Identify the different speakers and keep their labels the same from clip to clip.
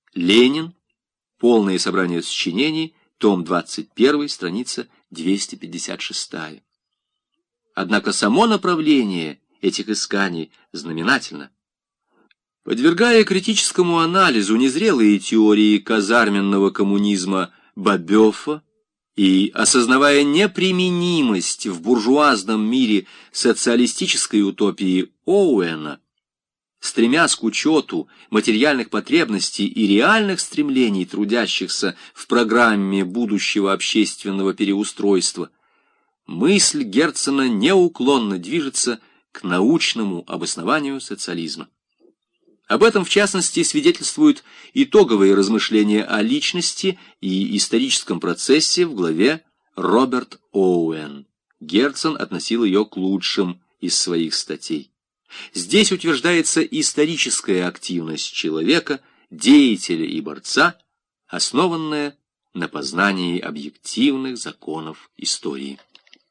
Speaker 1: Ленин. Полное собрание сочинений. Том 21, страница 256. Однако само направление этих исканий знаменательно. Подвергая критическому анализу незрелые теории казарменного коммунизма Бабёфа и осознавая неприменимость в буржуазном мире социалистической утопии Оуэна, стремясь к учету материальных потребностей и реальных стремлений трудящихся в программе будущего общественного переустройства, мысль Герцена неуклонно движется к научному обоснованию социализма. Об этом, в частности, свидетельствуют итоговые размышления о личности и историческом процессе в главе «Роберт Оуэн». Герцен относил ее к лучшим из своих статей. Здесь утверждается историческая активность человека, деятеля и борца, основанная на познании объективных законов истории.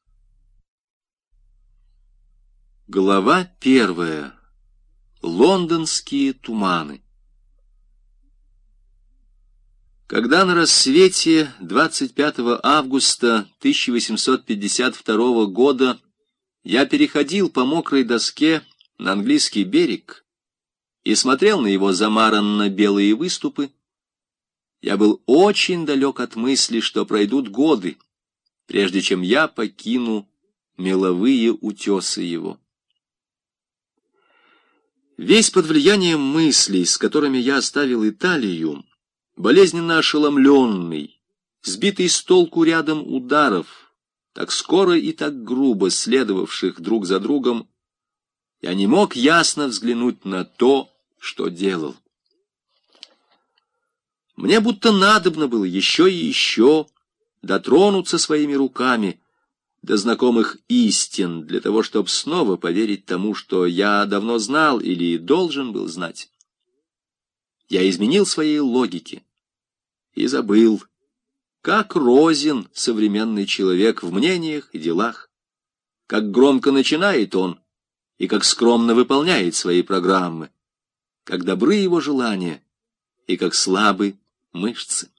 Speaker 1: Глава 1. Лондонские туманы. Когда на рассвете 25 августа 1852 года я переходил по мокрой доске на английский берег и смотрел на его замаранно-белые выступы, я был очень далек от мысли, что пройдут годы, прежде чем я покину меловые утесы его. Весь под влиянием мыслей, с которыми я оставил Италию, болезненно ошеломленный, сбитый с толку рядом ударов, так скоро и так грубо следовавших друг за другом, я не мог ясно взглянуть на то, что делал. Мне будто надобно было еще и еще дотронуться своими руками до знакомых истин, для того, чтобы снова поверить тому, что я давно знал или должен был знать. Я изменил своей логике и забыл, как розен современный человек в мнениях и делах, как громко начинает он и как скромно выполняет свои программы, как добры его желания и как слабы мышцы.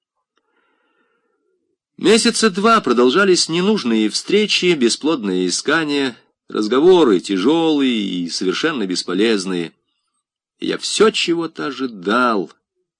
Speaker 1: Месяца два продолжались ненужные встречи, бесплодные искания, разговоры тяжелые и совершенно бесполезные. И я все чего-то ожидал.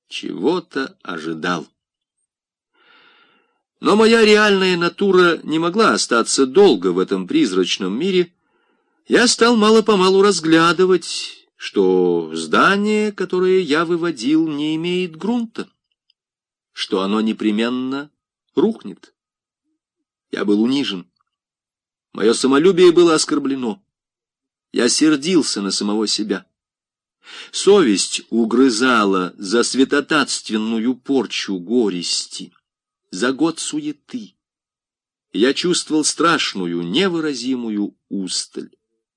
Speaker 1: Но моя реальная натура не могла остаться долго в этом призрачном мире. Я стал мало-помалу разглядывать, что здание, которое я выводил, не имеет грунта, что оно непременно рухнет. Я был унижен. Мое самолюбие было оскорблено. Я сердился на самого себя. Совесть угрызала за святотатственную порчу горести, за год суеты. Я чувствовал страшную, невыразимую усталь.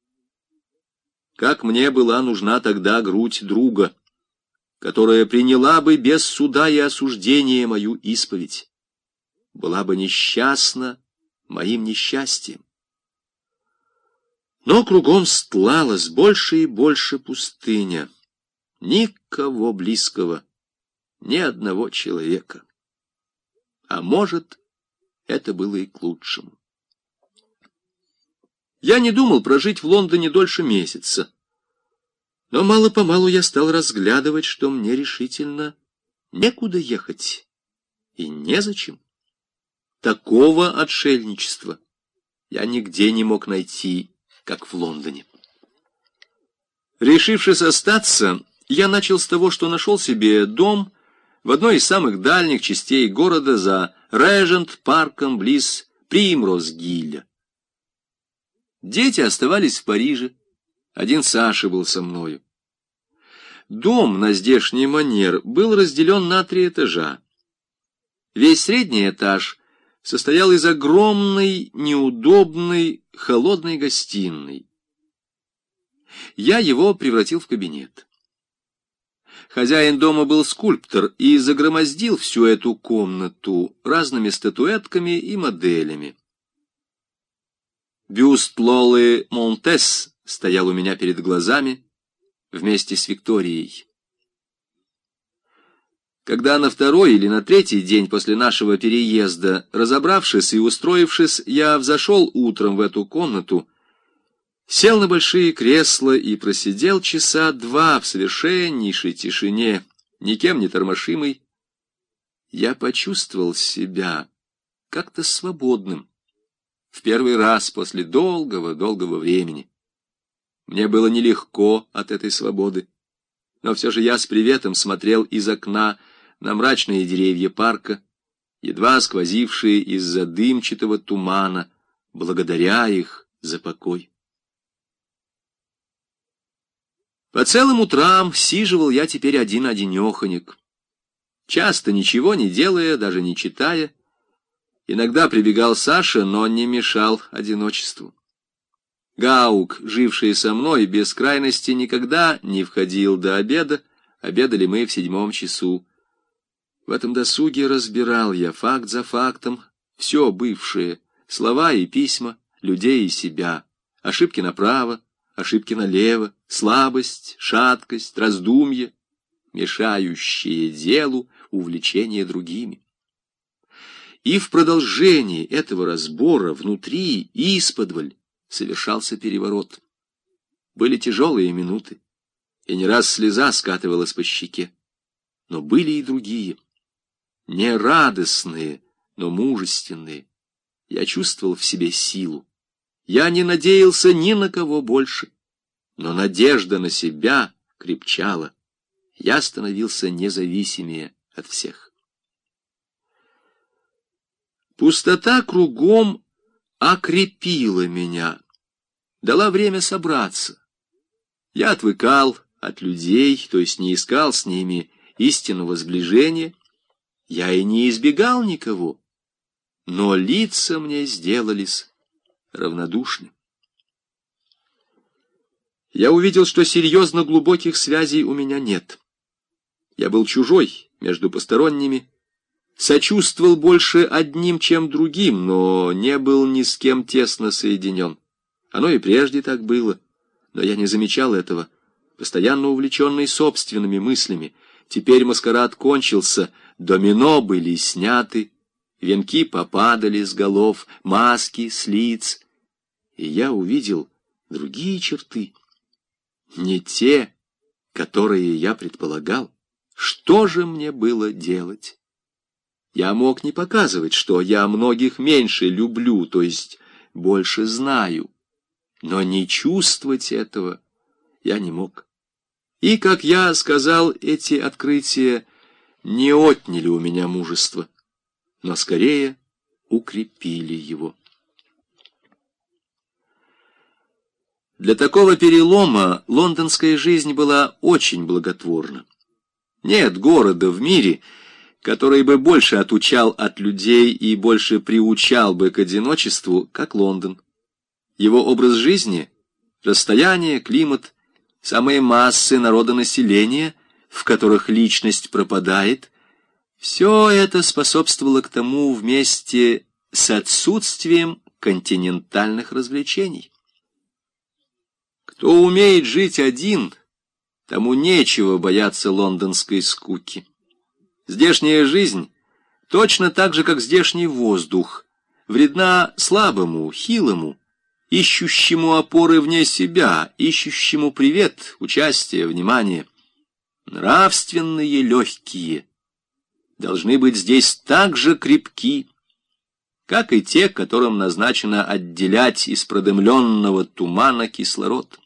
Speaker 1: Как мне была нужна тогда грудь друга, которая приняла бы без суда и осуждения мою исповедь, была бы несчастна моим несчастьем. Но кругом стлалась больше и больше пустыня. Никого близкого, ни одного человека. А может, это было и к лучшему. Я не думал прожить в Лондоне дольше месяца. Но мало-помалу я стал разглядывать, что мне решительно некуда ехать и незачем. Такого отшельничества я нигде не мог найти, как в Лондоне. Решившись остаться, я начал с того, что нашел себе дом в одной из самых дальних частей города за Режент-парком близ Примроз-Гилля. Дети оставались в Париже, один Саша был со мною. Дом на здешний манер был разделен на 3 этажа. Весь средний этаж состоял из огромной, неудобной, холодной гостиной. Я его превратил в кабинет. Хозяин дома был скульптор и загромоздил всю эту комнату разными статуэтками и моделями. Бюст Лолы Монтес стоял у меня перед глазами вместе с Викторией. Когда на второй или на третий день после нашего переезда, разобравшись и устроившись, я взошел утром в эту комнату, сел на большие кресла и просидел часа два в совершеннейшей тишине, никем не тормошимый, я почувствовал себя как-то свободным. В первый раз после долгого-долгого времени. Мне было нелегко от этой свободы, но все же я с приветом смотрел из окна на мрачные деревья парка, едва сквозившие из-за дымчатого тумана, благодаря их за покой. По целым утрам сиживал я теперь один-одинехонек, часто ничего не делая, даже не читая. Иногда прибегал Саша, но не мешал одиночеству. Гаук, живший со мной без крайности, никогда не входил до обеда, обедали мы в 7 часу. В этом досуге разбирал я факт за фактом все бывшее, слова и письма, людей и себя, ошибки направо, ошибки налево, слабость, шаткость, раздумье, мешающие делу, увлечение другими. И в продолжении этого разбора внутри, исподволь, совершался переворот. Были тяжелые минуты, и не раз слеза скатывалась по щеке. Но были и другие, не радостные, но мужественные. Я чувствовал в себе силу. Я не надеялся ни на кого больше, но надежда на себя крепчала. Я становился независимее от всех. Пустота кругом окрепила меня, дала время собраться. Я отвыкал от людей, то есть не искал с ними истинного сближения. Я и не избегал никого, но лица мне сделались равнодушны. Я увидел, что серьезно глубоких связей у меня нет. Я был чужой между посторонними, сочувствовал больше одним, чем другим, но не был ни с кем тесно соединен. Оно и прежде так было, но я не замечал этого, постоянно увлеченный собственными мыслями. Теперь маскарад кончился, домино были сняты, венки попадали с голов, маски с лиц, и я увидел другие черты, не те, которые я предполагал. Что же мне было делать? Я мог не показывать, что я многих меньше люблю, то есть больше знаю, но не чувствовать этого я не мог. И, как я сказал, эти открытия не отняли у меня мужества, но скорее укрепили его. Для такого перелома лондонская жизнь была очень благотворна. Нет города в мире, который бы больше отучал от людей и больше приучал бы к одиночеству, как Лондон. Его образ жизни, расстояние, климат, самые массы народонаселения, в которых личность пропадает, все это способствовало к тому вместе с отсутствием континентальных развлечений. Кто умеет жить один, тому нечего бояться лондонской скуки. Здешняя жизнь, точно так же, как здешний воздух, вредна слабому, хилому, ищущему опоры вне себя, ищущему привет, участие, внимание. Нравственные легкие должны быть здесь так же крепки, как и те, которым назначено отделять из продымленного тумана кислород.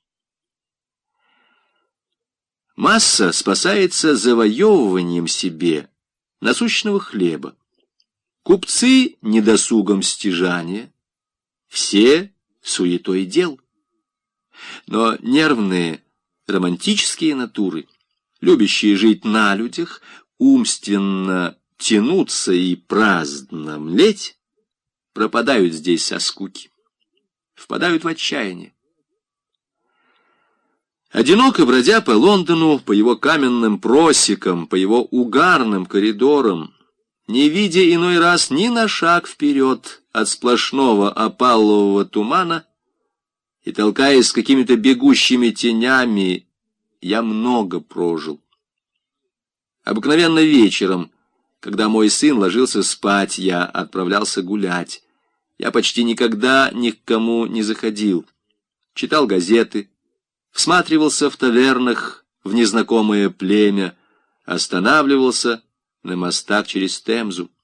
Speaker 1: Масса спасается завоевыванием себе насущного хлеба. Купцы недосугом стяжания, все суетой дел. Но нервные, романтические натуры, любящие жить на людях, умственно тянуться и праздно млеть, пропадают здесь со скуки, впадают в отчаяние. Одиноко бродя по Лондону, по его каменным просекам, по его угарным коридорам, не видя иной раз ни на шаг вперед от сплошного опалового тумана и толкаясь с какими-то бегущими тенями, я много прожил. Обыкновенно вечером, когда мой сын ложился спать, я отправлялся гулять. Я почти никогда ни к кому не заходил. Читал газеты, всматривался в тавернах в незнакомое племя, останавливался на мостах через Темзу.